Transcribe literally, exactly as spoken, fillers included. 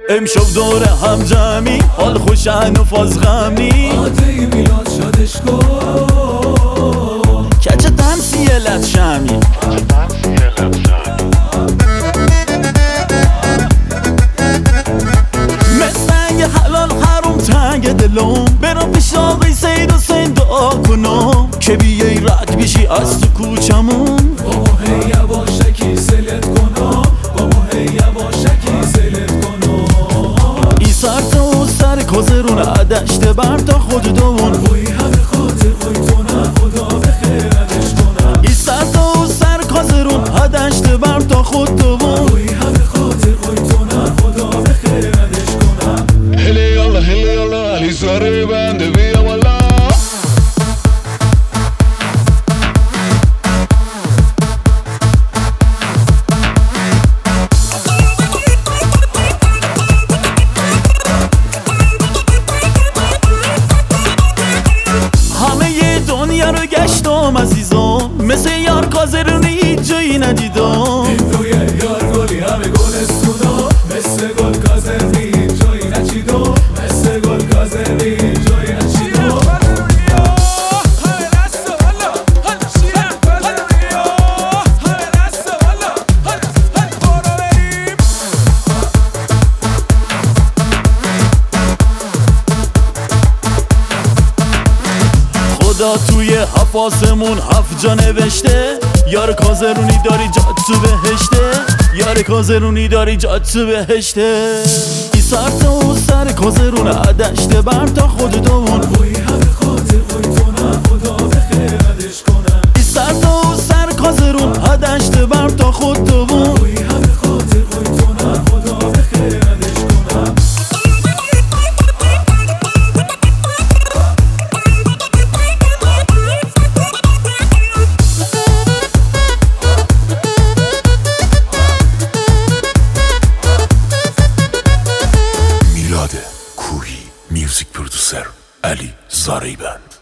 امشب دور هم جمعی حال خوشن و فاز غمنی آتهی میلاد شادش کن کچه تمسیه لط شمی مثل یه حلال حروم تنگ دلم برم پیش آقای سید حسین دعا کنم که بیایی رد بیشی از تو کوچمون با ما هی یواشکی سلت کنم با ما هی یواشکی سلت کنم ای سر تا سر کازرون عدشت بر تا خود دوون وی همه خاطر وی تو نه خدا به خیرتش کنم ای سر تا سر کازرون عدشت بر تا خود دوون وی همه خاطر وی تو نه خدا به خیرتش کنم هلی یالا هلی یالا علی زاره بنده بیا والا رو گشتم عزیزم مثل یار کازرونی هیچ جایی ندیدم این روی یار گلی همه گلستونا مثل گل کازرونی هیچ جایی نچیدم مثل گل کازرونی هیچ جایی نچیدم خدا توی هفت آسمون هفت جا نوشته یار کازرونی داری جات تو بهشته یار کازرونی داری جات تو بهشته ای سر تا سر کازرون عدشت بر تا خود دوون وی همه خاطر وی تو نه خدا به خیرتش کنم ای سر تا سر کازرون عدشت بر تا خود دوون وی همه خاطر وی تو نه خدا به خیرتش کنم میلاد کوهی میوزیک پرودوسر علی زاریبند